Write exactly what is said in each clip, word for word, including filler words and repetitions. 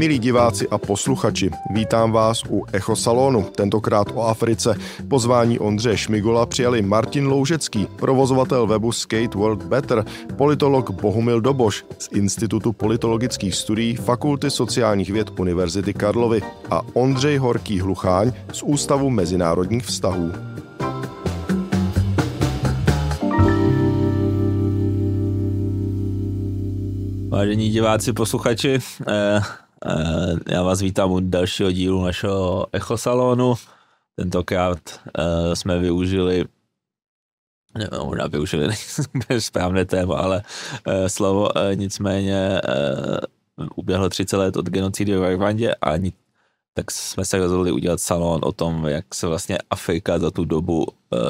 Milí diváci a posluchači, vítám vás u Echo Salonu, tentokrát o Africe. Pozvání Ondřeje Šmigola přijali Martin Loužecký, provozovatel webu Skate World Better, politolog Bohumil Doboš z Institutu politologických studií Fakulty sociálních věd Univerzity Karlovy a Ondřej Horký Hlucháň z Ústavu mezinárodních vztahů. Vážení diváci, posluchači, eh, eh, já vás vítám u dalšího dílu našeho Echo Salonu. Tentokrát eh, jsme využili, ne, možná využili správné téma, ale eh, slovo, eh, nicméně eh, uběhlo třicet let od genocidy v Rwandě a ni, tak jsme se rozhodli udělat salon o tom, jak se vlastně Afrika za tu dobu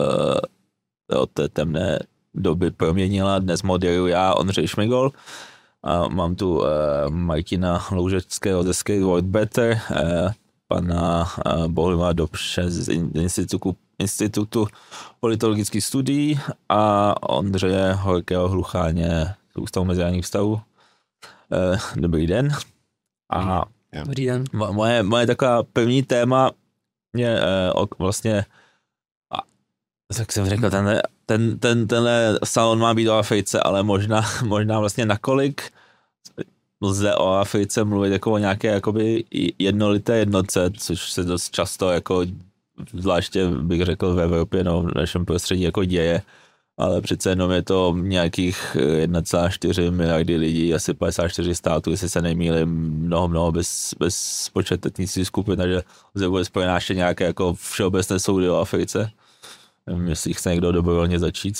eh, od té temné doby proměnila. Dnes moderuji já, Ondřej Šmigol. A mám tu uh, Martina Loužeckého ze Skate World Better, uh, pana uh, Bohumila Dobše z Institutu, Institutu politologických studií a Ondřeje Horkého Hlucháně z Ústavu mezinárodních vztahů. Uh, dobrý den. A dobrý den. Moje, moje taková první téma je uh, vlastně, a, tak jsem řekl, ten, ten, ten, tenhle salon má být o Africe, ale možná, možná vlastně nakolik lze o Africe mluvit jako o nějaké jakoby jednolité jednotce, což se dost často jako, zvláště bych řekl v Evropě, no v našem prostředí jako děje, ale přece jenom je to nějakých jedna celá čtyři miliardy lidí, asi padesát čtyři států, jestli se nemýlím, mnoho, mnoho bez, bez počet etnických skupin, takže lze vůbec pronášet nějaké jako všeobecné soudy o Africe. Nevím, jestli chce někdo dobrovolně začít.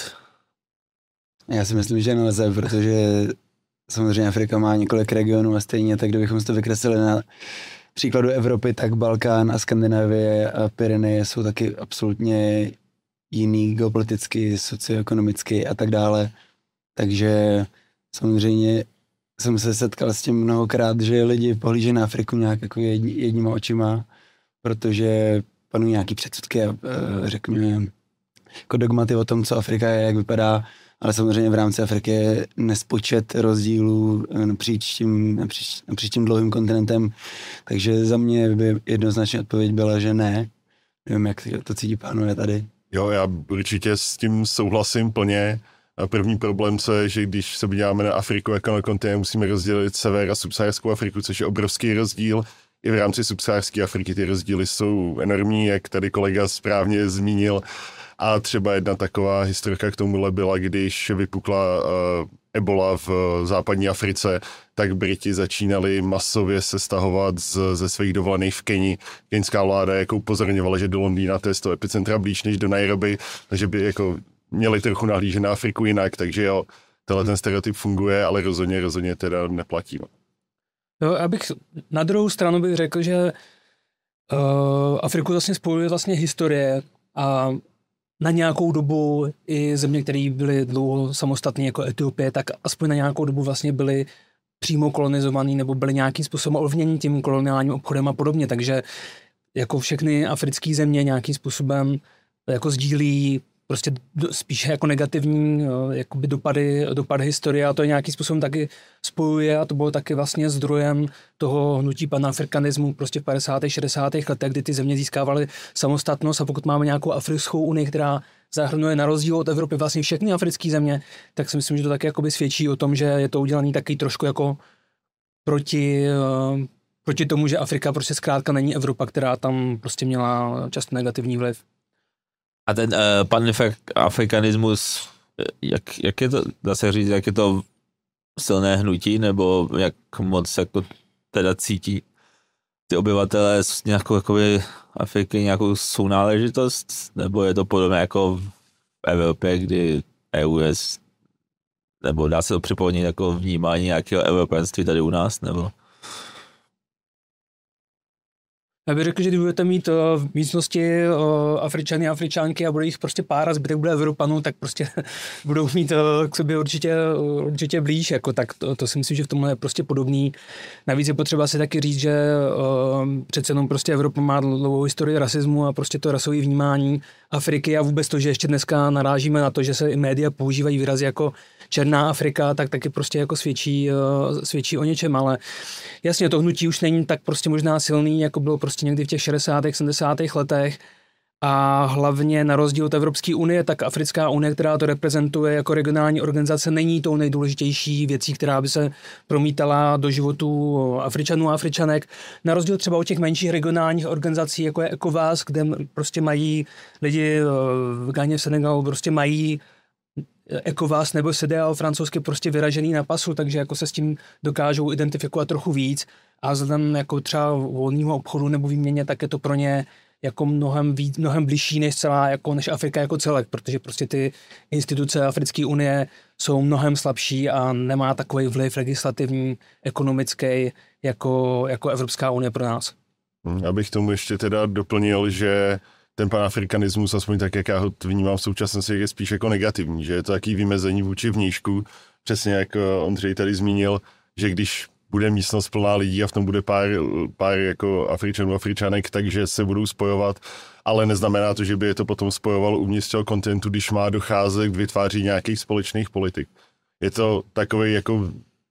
Já si myslím, že nelze, protože samozřejmě Afrika má několik regionů a stejně, tak kdybychom to vykreslili na příkladu Evropy, tak Balkán a Skandinávie a Pyreneje jsou taky absolutně jiný geopoliticky, socioekonomicky a tak dále. Takže samozřejmě jsem se setkal s tím mnohokrát, že lidi pohlíží na Afriku nějak jako jedni, jedníma očima, protože panují nějaký předsudky a řekněme jako dogmaty o tom, co Afrika je, jak vypadá, ale samozřejmě v rámci Afriky je nespočet rozdílů napříč tím, napříč, napříč tím dlouhým kontinentem, takže za mě by jednoznačně odpověď byla, že ne. Nevím, jak to cítí pánové tady. Jo, já určitě s tím souhlasím plně. První problém je, že když se podíváme na Afriku jako na kontinent, musíme rozdělit sever a subsaharskou Afriku, což je obrovský rozdíl. I v rámci subsaharské Afriky ty rozdíly jsou enormní, jak tady kolega správně zmínil. A třeba jedna taková historka k tomuhle byla, když vypukla uh, ebola v uh, západní Africe, tak Briti začínali masově se stahovat z, ze svých dovolených v Keni. Keňská vláda jako upozorňovala, že do Londýna to je z toho epicentra blíž než do Nairobi, takže by jako měli trochu nahlížet na Afriku jinak, takže jo, tenhle ten stereotyp funguje, ale rozhodně, rozhodně teda neplatí. Jo, abych na druhou stranu bych řekl, že uh, Afriku vlastně spojuje vlastně historie a na nějakou dobu i země, které byly dlouho samostatné jako Etiopie, tak aspoň na nějakou dobu vlastně byly přímo kolonizovaný nebo byly nějakým způsobem ovlivněni tím koloniálním obchodem a podobně, takže jako všechny africké země nějakým způsobem jako sdílí prostě spíše jako negativní jakoby dopady, dopady historie a to je nějakým způsobem taky spojuje a to bylo taky vlastně zdrojem toho hnutí panafrikanismu prostě v padesátých šedesátých letech, kdy ty země získávaly samostatnost a pokud máme nějakou Africkou unii, která zahrnuje na rozdíl od Evropy vlastně všechny africké země, tak si myslím, že to taky jakoby svědčí o tom, že je to udělané taky trošku jako proti, proti tomu, že Afrika prostě zkrátka není Evropa, která tam prostě měla často negativní vliv. A ten uh, panafrikanismus, jak, jak je to, dá se říct, jak je to silné hnutí, nebo jak moc jako teda cítí ty obyvatelé z nějakou jakoby Afriky nějakou sounáležitost, nebo je to podobné jako v Evropě, kdy E U je, nebo dá se to připomínat jako vnímání nějakého evropanství tady u nás, nebo? Já bych řekl, že když budete mít uh, v místnosti uh, Afričany a Afričánky a bude jich prostě pár a zbytek bude Evropanů, tak prostě budou mít uh, k sobě určitě, uh, určitě blíž. Jako, tak to, to si myslím, že v tomhle je prostě podobný. Navíc je potřeba si taky říct, že uh, přece jenom prostě Evropa má dlouhou historii rasismu a prostě to rasové vnímání Afriky a vůbec to, že ještě dneska narážíme na to, že se i média používají výrazy jako Černá Afrika, tak taky prostě jako svědčí, uh, svědčí o něčem, ale jasně to hnutí už není tak prostě možná silný, jako bylo prostě někdy v těch šedesátých, sedmdesátých letech a hlavně na rozdíl od Evropské unie, tak Africká unie, která to reprezentuje jako regionální organizace, není tou nejdůležitější věcí, která by se promítala do životů Afričanů a Afričanek. Na rozdíl třeba od těch menších regionálních organizací, jako je ECOWAS, kde prostě mají lidi v Ghaně, v Senegalu, prostě mají ECOWAS nebo C D A O francouzsky prostě vyražený na pasu, takže jako se s tím dokážou identifikovat trochu víc a vzhledem jako třeba volného obchodu nebo výměně, tak je to pro ně jako mnohem víc, mnohem bližší než celá, jako než Afrika jako celek, protože prostě ty instituce Africké unie jsou mnohem slabší a nemá takový vliv legislativní, ekonomický jako, jako Evropská unie pro nás. Abych tomu ještě teda doplnil, že ten panafrikanismus, aspoň tak, jak já ho vnímám v současnosti, je spíš jako negativní, že je to takové vymezení vůči vnějšku, přesně jak Ondřej tady zmínil, že když bude místnost plná lidí a v tom bude pár, pár jako Afričanů, Afričanek, takže se budou spojovat, ale neznamená to, že by je to potom spojovalo uvnitř toho kontentu, když má docházet k vytváření nějakých společných politik. Je to takový jako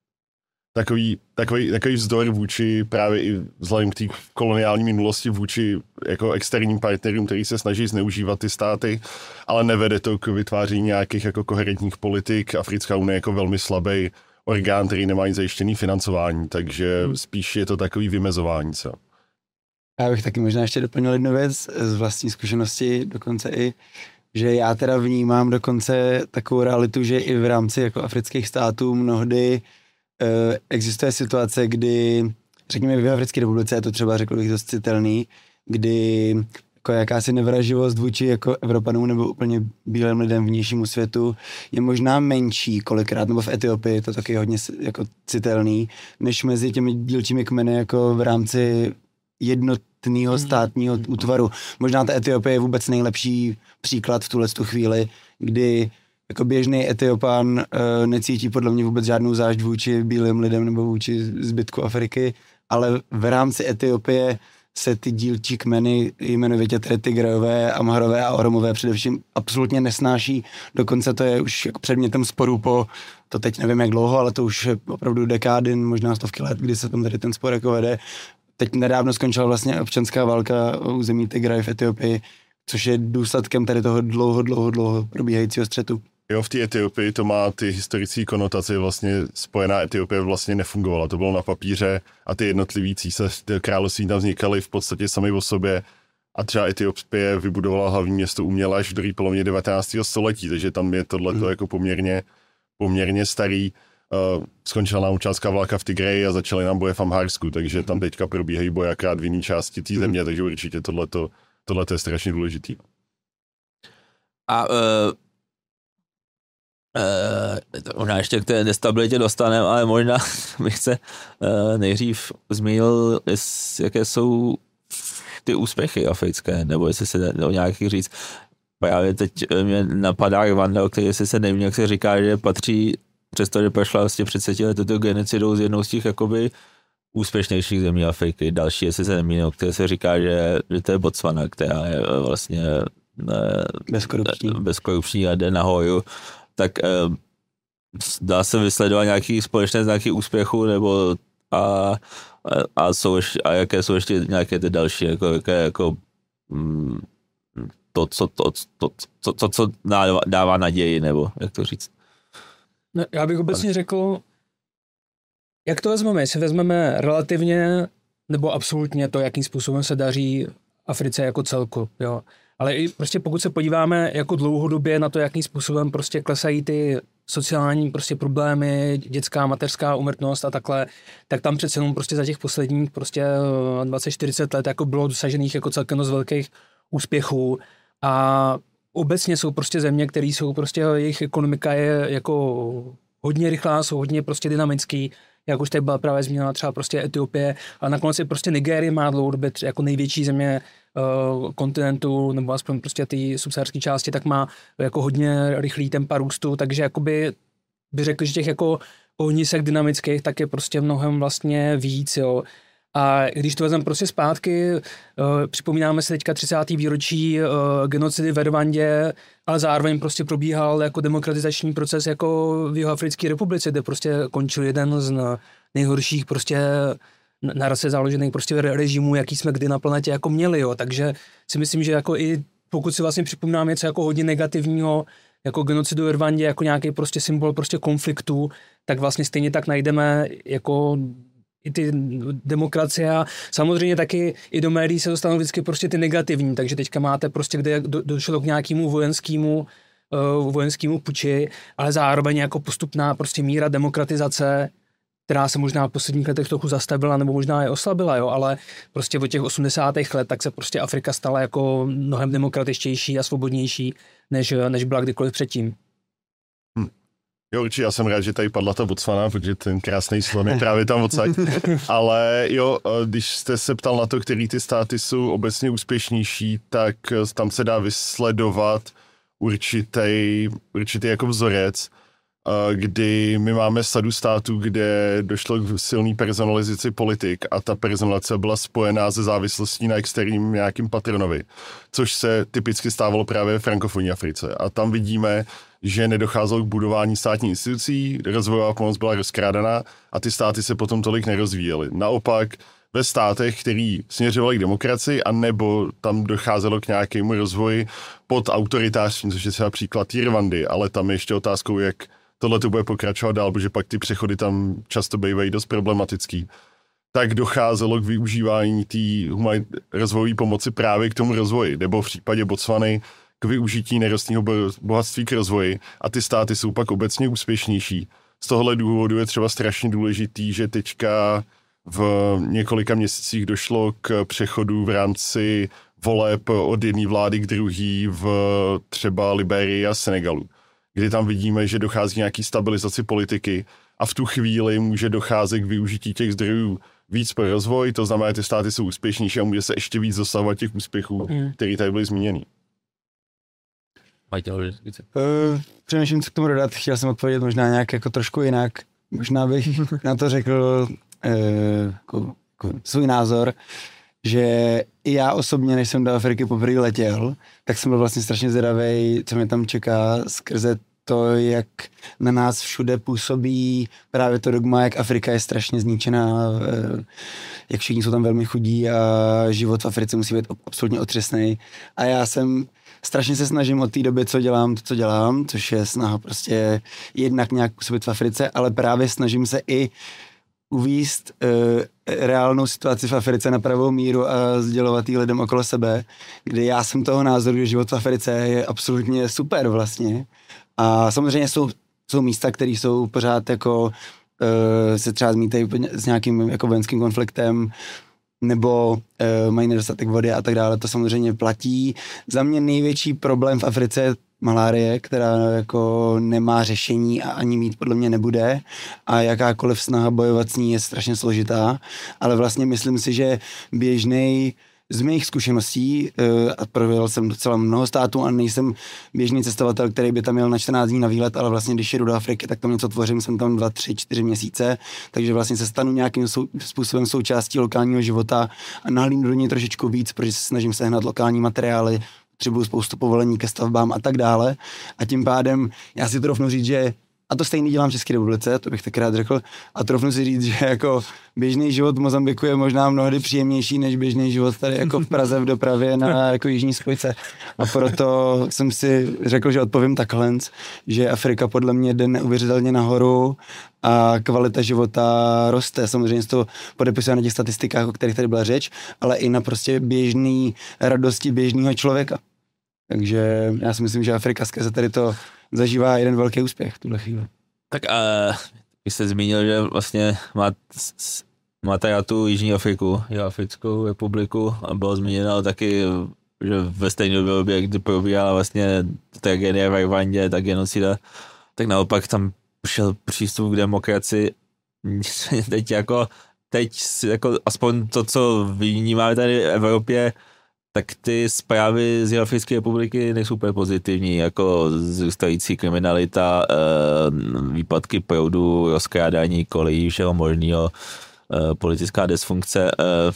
Takový, takový, takový vzdor vůči právě i vzhledem k té koloniální minulosti vůči jako externím partnerům, který se snaží zneužívat ty státy, ale nevede to k vytváření nějakých jako koherentních politik. Africká unie je jako velmi slabý orgán, který nemá zajištěný financování, takže spíš je to takový vymezování se. Já bych taky možná ještě doplnil jednu věc z vlastní zkušenosti, dokonce i, že já teda vnímám dokonce takovou realitu, že i v rámci jako afrických států mnohdy Uh, existuje situace, kdy, řekněme v Africké republice, je to třeba řekl bych dost citelný, kdy jako jakási nevraživost vůči jako Evropanům nebo úplně bílým lidem vnějšímu světu je možná menší kolikrát, nebo v Etiopii je to taky hodně jako citelný, než mezi těmi dílčími kmeny jako v rámci jednotného státního útvaru. Možná ta Etiopie je vůbec nejlepší příklad v tuhle chvíli, kdy jako běžný Etiopán uh, necítí podle mě vůbec žádnou zášť vůči bílým lidem nebo vůči zbytku Afriky, ale v rámci Etiopie se ty dílčí kmeny, jmenovitě tedy Tigrajové, Amharové a Oromové především absolutně nesnáší. Dokonce to je už jako předmětem sporu po, to teď nevím jak dlouho, ale to už je opravdu dekády, možná stovky let, kdy se tam tady ten spor jako vede. Teď nedávno skončila vlastně občanská válka o území Tigraj v Etiopii, což je důsledkem tady toho dlouho, dlouho, dlouho probíhajícího střetu. Jo, v té Etiopii to má ty historické konotace, vlastně spojená Etiopie vlastně nefungovala, to bylo na papíře a ty jednotlivý císař, ty království tam vznikaly v podstatě sami o sobě a třeba Etiopie vybudovala hlavní město uměle až v druhé polovině devatenáctého století, takže tam je tohleto mm. jako poměrně, poměrně starý. Uh, skončila nám občanská válka v Tigraji a začaly nám boje v Amharsku, takže tam teďka probíhají boje akorát v jiné části té země, takže určitě tohleto, tohleto je strašně důležitý. A uh... Uh, možná ještě k té nestabilitě dostaneme, ale možná bych se uh, nejdřív zmínil, jest, jaké jsou ty úspěchy africké, nebo jestli se o nějakých říct. Právě teď mě napadá Rwanda, o který si se nevím, jak se říká, že patří, přestože prošla vlastně před třiceti lety tuto genocidou z jednou z těch jakoby úspěšnějších zemí Afriky. Další, jestli se nemýlím, o které se říká, že, že to je Botswana, která je vlastně ne, bezkorupční. bezkorupční a jde nahoru. Tak eh, dá se vysledovat nějaký společné znaky úspěchu, nebo a, a, a, jsou ještě, a jaké jsou ještě nějaké ty další, jako, jaké, jako mm, to, co, to, to, to, to, co dává, dává naději, nebo jak to říct? No, já bych obecně řekl, jak to vezmeme, jestli vezmeme relativně nebo absolutně to, jakým způsobem se daří Africe jako celku, jo. Ale i prostě pokud se podíváme jako dlouhodobě na to, jakým způsobem prostě klesají ty sociální prostě problémy, dětská, mateřská úmrtnost a takhle, tak tam přece jenom prostě za těch posledních prostě dvacet čtyřicet let jako bylo dosažených jako celkem dost velkých úspěchů a obecně jsou prostě země, které jsou prostě, jejich ekonomika je jako hodně rychlá, jsou hodně prostě dynamický, jak už tady byla právě zmíněna třeba prostě Etiopie, a nakonec je prostě Nigérie má dlouhodobě jako největší země uh, kontinentu, nebo aspoň prostě ty subsaharské části, tak má jako hodně rychlý tempa růstu, takže jakoby by řekl, že těch jako ohnisek dynamických, tak je prostě mnohem vlastně víc, jo. A když to vezmeme prostě zpátky, uh, připomínáme si teďka třicáté výročí uh, genocidy v Rwandě, ale zároveň prostě probíhal jako demokratizační proces jako v Jihoafrické republice, kde prostě končil jeden z nejhorších prostě na rase založených prostě režimů, jaký jsme kdy na planetě jako měli, jo. Takže si myslím, že jako i pokud si vlastně připomínám něco jako hodně negativního, jako genocidu v Rwandě, jako nějaký prostě symbol prostě konfliktu, tak vlastně stejně tak najdeme jako i ty demokracie a samozřejmě taky i do médií se dostanou vždycky prostě ty negativní, takže teďka máte prostě, kde do, došlo k nějakému vojenskému uh, vojenskému puči, ale zároveň jako postupná prostě míra demokratizace, která se možná v posledních letech trochu zastavila nebo možná je oslabila, jo, ale prostě od těch osmdesátých let tak se prostě Afrika stala jako mnohem demokratičtější a svobodnější, než, než byla kdykoliv předtím. Hm. Jo, určitě, já jsem rád, že tady padla ta Botswana, protože ten krásný slon je právě tam odsaď. Ale jo, když jste se ptal na to, který ty státy jsou obecně úspěšnější, tak tam se dá vysledovat určitý, určitý jako vzorec, kdy my máme sadu států, kde došlo k silné personalizaci politik a ta personalizace byla spojená se závislostí na externím nějakým patronovi, což se typicky stávalo právě v frankofonní Africe. A tam vidíme, že nedocházelo k budování státních institucí, rozvojová pomoc byla rozkrádaná a ty státy se potom tolik nerozvíjely. Naopak ve státech, který směřovali k demokracii, anebo tam docházelo k nějakému rozvoji pod autoritářstvím, což je třeba příklad Rwandy, ale tam je ještě otázkou, jak tohle to bude pokračovat dál, protože pak ty přechody tam často bývají dost problematický, tak docházelo k využívání té rozvojové pomoci právě k tomu rozvoji, nebo v případě Botswany k využití nerostného bohatství k rozvoji a ty státy jsou pak obecně úspěšnější. Z tohohle důvodu je třeba strašně důležitý, že teďka v několika měsících došlo k přechodu v rámci voleb od jedné vlády k druhé v třeba Liberii a Senegalu, kdy tam vidíme, že dochází k nějaký stabilizaci politiky a v tu chvíli může docházet k využití těch zdrojů víc pro rozvoj, to znamená, že ty státy jsou úspěšnější a může se ještě víc dosahovat těch úspěchů, mm. které tady byly zmíněny. Uh, Přemýšlím, co k tomu dodat, chtěl jsem odpovědět možná nějak jako trošku jinak. Možná bych na to řekl uh, jako, jako svůj názor, že i já osobně, než jsem do Afriky poprvé letěl, tak jsem byl vlastně strašně zvědavý, co mě tam čeká skrze to, jak na nás všude působí právě to dogma, jak Afrika je strašně zničená, jak všichni jsou tam velmi chudí a život v Africe musí být absolutně otřesný. A já jsem strašně se snažím od té doby, co dělám, to, co dělám, což je snaha prostě jednak nějak působit v Africe, ale právě snažím se i uvíst uh, reálnou situaci v Africe na pravou míru a sdělovat jí lidem okolo sebe, kdy já jsem toho názoru, že život v Africe je absolutně super vlastně. A samozřejmě jsou, jsou místa, které jsou pořád jako uh, se třeba zmítají s nějakým jako vojenským konfliktem, nebo uh, mají nedostatek vody a tak dále, to samozřejmě platí. Za mě největší problém v Africe je malárie, která jako nemá řešení a ani mít podle mě nebude a jakákoliv snaha bojovat s ní je strašně složitá, ale vlastně myslím si, že běžnej z mých zkušeností, uh, a projel jsem docela mnoho států a nejsem běžný cestovatel, který by tam jel na čtrnáct dní na výlet, ale vlastně když jedu do Afriky, tak tam něco tvořím, jsem tam dva, tři, čtyři měsíce, takže vlastně se stanu nějakým sou, způsobem součástí lokálního života a nahlídnu do něj trošičku víc, protože se snažím sehnat lokální materiály, potřebuju spoustu povolení ke stavbám a tak dále a tím pádem já si trofnu říct, že a to stejný dělám v České republice, to bych tak rád řekl. A trofnu si říct, že jako běžný život v Mozambiku je možná mnohdy příjemnější než běžný život tady jako v Praze v dopravě na jako jižní spojce. A proto jsem si řekl, že odpovím takhle, že Afrika podle mě jde neuvěřitelně nahoru a kvalita života roste. Samozřejmě se to podepisuje na těch statistikách, o kterých tady byla řeč, ale i na prostě běžný radosti běžného člověka. Takže já si myslím, že Afrika skrze tady to zažívá jeden velký úspěch v tuhle chvíli. Tak a vy jste zmínil, že vlastně má, máte já tu Jižní Afriku, Jihoafrickou republiku a bylo zmíněno taky, že ve stejné době, kdy probíhala vlastně tragédie v Rwandě, ta genocida, tak naopak tam šel přístup k demokracii teď jako, teď jako aspoň to, co vnímáme tady v Evropě, tak ty zprávy z Jihoafrické republiky nejsou úplně pozitivní, jako zrůstající kriminalita, výpadky proudu, rozkrádání kolejí, všeho možného, politická dysfunkce.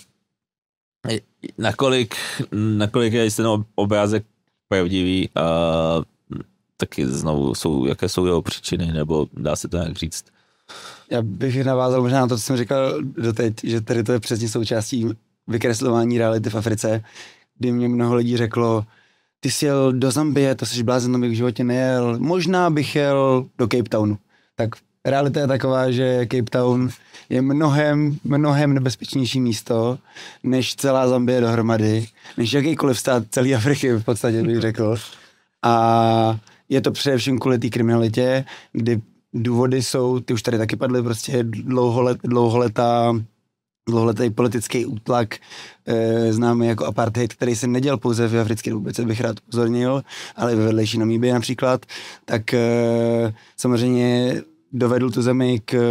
Nakolik, nakolik je ten obrázek pravdivý a taky znovu jsou, jaké jsou jeho příčiny, nebo dá se to nějak říct? Já bych navázal možná na to, co jsem říkal doteď, že tady to je přesně součástí vykreslování reality v Africe, kdy mě mnoho lidí řeklo, ty jsi jel do Zambie, to jsi blázen, tam bych v životě nejel, možná bych jel do Cape Townu. Tak realita je taková, že Cape Town je mnohem, mnohem nebezpečnější místo, než celá Zambie dohromady, než jakýkoliv stát celé Afriky v podstatě bych řekl. A je to především kvůli té kriminalitě, kdy důvody jsou, ty už tady taky padly, prostě dlouholet, dlouholetá dlouholetý politický útlak, e, známý jako apartheid, který se neděl pouze v Africké republice, bych rád upozornil, ale ve vedlejší Namíbii například, tak e, samozřejmě dovedl tu zemi k,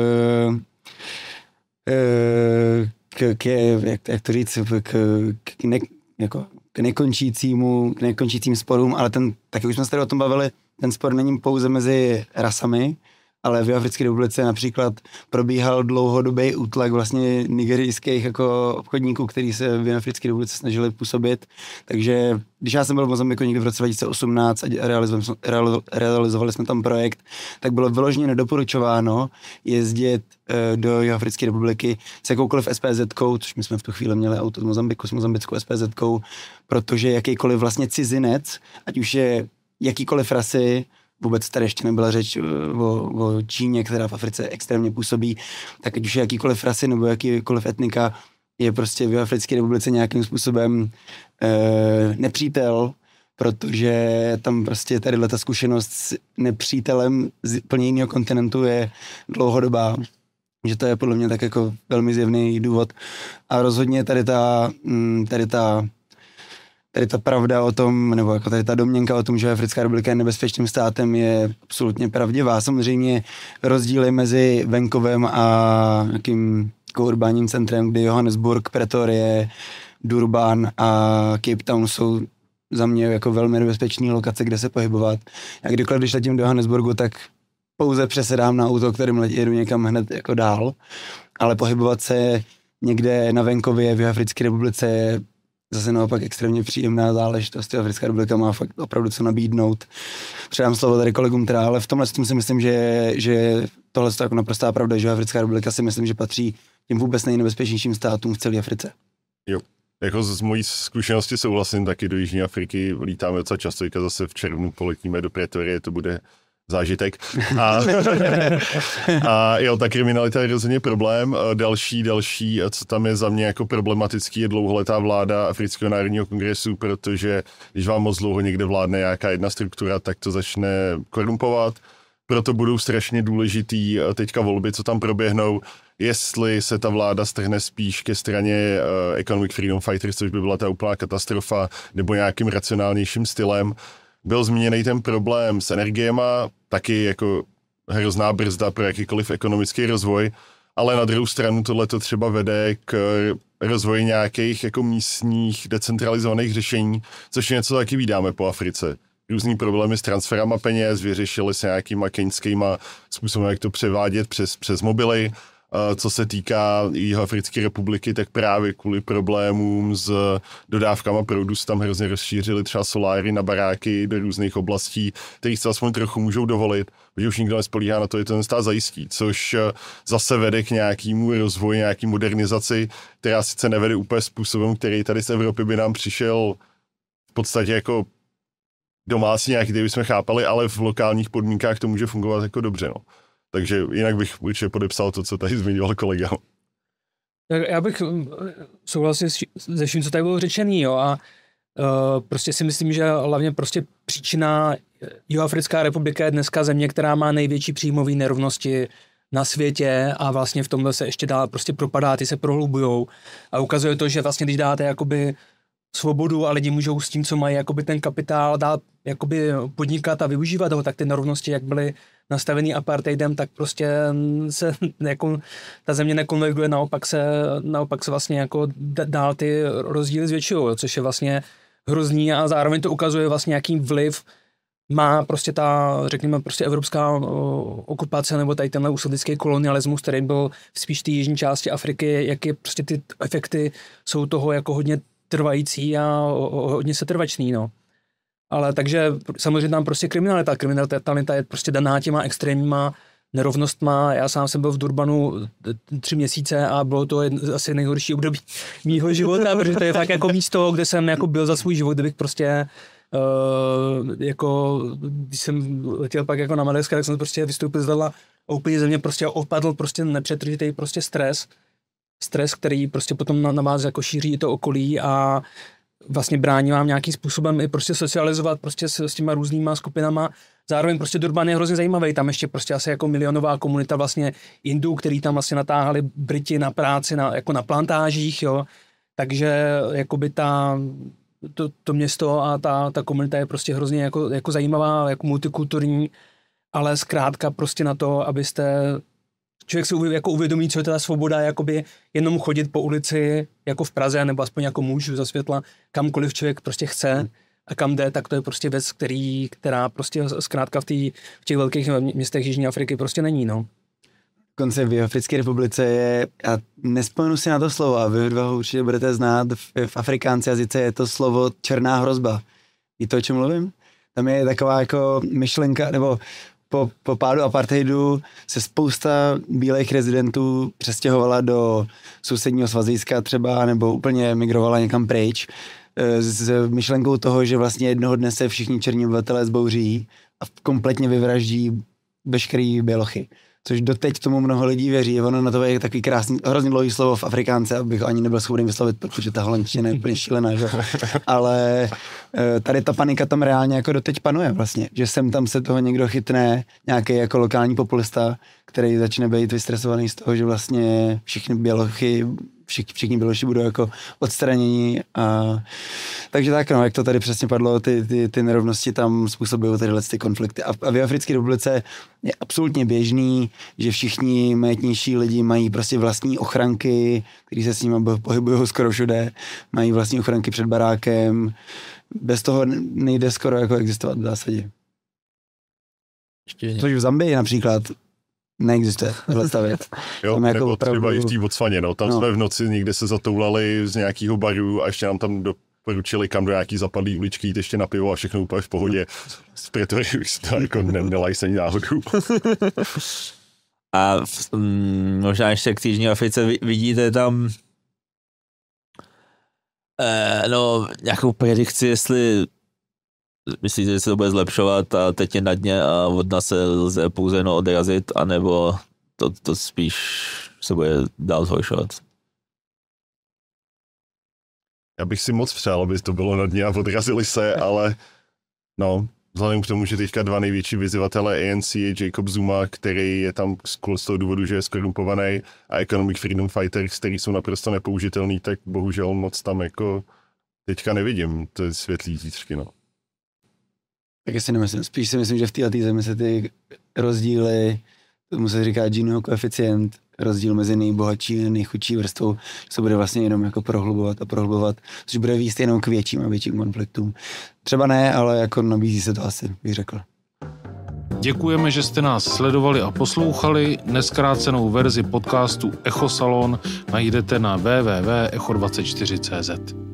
e, k, k jak, jak to říct, k, k, ne, jako, k nekončícímu, k nekončícím sporům, ale ten, taky už jsme se tady o tom bavili, ten spor není pouze mezi rasami, ale v Africké republice například probíhal dlouhodobý útlak vlastně nigerijských jako obchodníků, kteří se v Africké republice snažili působit. Takže když já jsem byl v Mozambiku někdy v roce dva tisíce osmnáct a realizovali, realizovali jsme tam projekt, tak bylo vyloženě nedoporučováno jezdit e, do Africké republiky s jakoukoliv es pé zetkou, což my jsme v tu chvíli měli auto z Mozambiku s mozambickou es pé zetkou, protože jakýkoliv vlastně cizinec, ať už je jakýkoliv rasy, vůbec tady ještě nebyla řeč o, o Číně, která v Africe extrémně působí, tak ať už je jakýkoliv rasy nebo jakýkoliv etnika je prostě v Africké republice nějakým způsobem e, nepřítel, protože tam prostě tady ta zkušenost s nepřítelem z plně jiného kontinentu je dlouhodobá. Že to je podle mě tak jako velmi zjevný důvod. A rozhodně tady ta, tady ta Tady ta pravda o tom, nebo jako tady ta domněnka o tom, že Africká republika je nebezpečným státem, je absolutně pravdivá. Samozřejmě rozdíly mezi venkovem a nějakým urbánním centrem, kdy Johannesburg, Pretorie, Durban a Cape Town jsou za mě jako velmi nebezpečné lokace, kde se pohybovat. Já kdykoliv, když letím do Johannesburgu, tak pouze přesedám na auto, kterým jedu někam hned jako dál, ale pohybovat se někde na venkově v Africké republice je zase naopak extrémně příjemná záležitost. Africká republika má fakt opravdu co nabídnout. Předám slovo tady kolegům teda, ale v tomhle s tím si myslím, že, že tohle je jako naprostá pravda, že Africká republika si myslím, že patří těm vůbec nejnebezpečnějším státům v celé Africe. Jo. Jako z mojí zkušenosti souhlasím, taky do Jižní Afriky lítáme docela často, teďka zase v červnu poletíme do Pretorie, to bude zážitek. A, a jo, ta kriminalita je rozhodně problém. Další, další, co tam je za mě jako problematický, je dlouholetá vláda Afrického národního kongresu, protože když vám moc dlouho někde vládne nějaká jedna struktura, tak to začne korumpovat. Proto budou strašně důležitý teďka volby, co tam proběhnou, jestli se ta vláda strhne spíš ke straně uh, Economic Freedom Fighters, což by byla ta úplná katastrofa, nebo nějakým racionálnějším stylem. Byl zmíněný ten problém s energiema, taky jako hrozná brzda pro jakýkoliv ekonomický rozvoj, ale na druhou stranu tohle to třeba vede k rozvoji nějakých jako místních decentralizovaných řešení, což je něco taky vídáme po Africe. Různý problémy s transferama peněz, vyřešili se nějakýma keňskýma způsobem, jak to převádět přes, přes mobily. Co se týká Jihoafrické republiky, tak právě kvůli problémům s dodávkama proudu se tam hrozně rozšířily třeba soláry na baráky do různých oblastí, kterých se aspoň trochu můžou dovolit, protože už nikdo nespolíhá na to, že ten stát zajistí, což zase vede k nějakému rozvoji, nějaký modernizaci, která sice nevede úplně způsobem, který tady z Evropy by nám přišel v podstatě jako domácí nějaký, který bychom chápali, ale v lokálních podmínkách to může fungovat jako dobře, no. Takže jinak bych určitě podepsal to, co tady zmiňoval kolega. Tak já bych souhlasil se vším, co tady bylo řečený, jo, a uh, prostě si myslím, že hlavně prostě příčina Jihoafrická republika je dneska země, která má největší příjmové nerovnosti na světě a vlastně v tomhle se ještě dál prostě propadá, ty se prohlubujou a ukazuje to, že vlastně když dáte jakoby svobodu a lidi můžou s tím, co mají jakoby ten kapitál, dát jakoby podnikat a využívat ho, tak ty nerovnosti, jak byly nastavený apartheidem, tak prostě se jako ta země nekonverguje, naopak se, naopak se vlastně jako dál ty rozdíly zvětšují, což je vlastně hrozný a zároveň to ukazuje vlastně, jaký vliv má prostě ta, řekněme, prostě evropská okupace nebo tady tenhle úsadický kolonialismus, který byl spíš v té jižní části Afriky, jak je prostě ty efekty jsou toho jako hodně trvající a hodně setrvačný, no. Ale takže samozřejmě tam prostě kriminalita, kriminalita je prostě daná těma extrémníma nerovnostma. Já sám jsem byl v Durbanu tři měsíce a bylo to asi nejhorší období mýho života, protože to je fakt jako místo, kde jsem jako byl za svůj život, kde bych prostě Uh, jako, když jsem letěl pak jako na Madagaskar, tak jsem prostě vystoupil z letadla a úplně ze mě prostě opadl prostě nepřetržitý prostě stres. Stres, který prostě potom na, na vás jako šíří to okolí a vlastně brání vám nějakým způsobem i prostě socializovat prostě s, s těma různýma skupinama. Zároveň prostě Durban je hrozně zajímavý, tam ještě prostě asi jako milionová komunita vlastně Indů, který tam vlastně natáhali Briti na práci, na, jako na plantážích, jo. Takže jakoby ta To, to město a ta, ta komunita je prostě hrozně jako, jako zajímavá, jako multikulturní, ale zkrátka prostě na to, abyste, člověk si jako uvědomí, co je ta svoboda, jakoby jenom chodit po ulici jako v Praze, nebo aspoň jako muž za světla, kamkoliv člověk prostě chce a kam jde, tak to je prostě věc, který, která prostě zkrátka v, tý, v těch velkých městech Jižní Afriky prostě není, no. Dokonce v Africké republice je, já nespomenu si na to slovo, a vy dva ho určitě budete znát, v, v afrikánské jazyce je to slovo černá hrozba. Víte, o čem mluvím? Tam je taková jako myšlenka, nebo po, po pádu apartheidu se spousta bílých rezidentů přestěhovala do sousedního Svazijska třeba, nebo úplně migrovala někam pryč s myšlenkou toho, že vlastně jednoho dne se všichni černí obyvatelé zbouří a kompletně vyvraždí veškerý bělochy. Což doteď tomu mnoho lidí věří. Ono na to je takový krásný, hrozně dlouhý slovo v Afrikánce, abych ho ani nebyl schopný vyslovit, protože ta holandština je úplně šílená, že? Ale tady ta panika tam reálně jako doteď panuje vlastně, že sem tam se toho někdo chytne, nějaký jako lokální populista, který začne být vystresovaný z toho, že vlastně všichni bělochy, všichni, všichni běloši budou jako odstranění. A takže tak, no, jak to tady přesně padlo, ty, ty, ty nerovnosti tam způsobují tyhle ty konflikty. A, a v Africké republice je absolutně běžný, že všichni majetnější lidi mají prostě vlastní ochranky, který se s nimi pohybují skoro všude, mají vlastní ochranky před barákem. Bez toho nejde skoro jako existovat v zásadě. Což v Zambii například neexistuje tato věc. Jo, tam nebo jako opravdu... třeba i v té Botswaně, no. Tam no. jsme v noci někde se zatoulali z nějakého baru a ještě nám tam doporučili kam do nějaký zapadlý uličky jít ještě na pivo a všechno úplně v pohodě. Z Pretorii už to jako ne, nelají se ani náhodou. A mm, možná ještě k Jižní Africe vidíte tam eh, no nějakou predikci, jestli myslíte, že se to bude zlepšovat a teď je na dně a od nás se lze pouze jenom odrazit, anebo to, to spíš se bude dál zhoršovat? Já bych si moc přál, aby to bylo na dně a odrazili se, ale no, vzhledem k tomu, že teďka dva největší vyzývatele A N C je Jacob Zuma, který je tam z toho důvodu, že je skorumpovaný, a Economic Freedom Fighters, který jsou naprosto nepoužitelný, tak bohužel moc tam jako teďka nevidím ty světlý zítřky, no. Tak si nemyslím, spíš si myslím, že v této zemi se ty rozdíly, tomu se říká Giniho koeficient, rozdíl mezi nejbohatší a nejchudší vrstvou, se bude vlastně jenom jako prohlubovat a prohlubovat, což bude výst jenom k větším a větším konfliktům. Třeba ne, ale jako nabízí se to asi, bych řekl. Děkujeme, že jste nás sledovali a poslouchali. Nezkrácenou verzi podcastu Echo Salon najdete na w w w tečka echo dvacet čtyři tečka cé zet.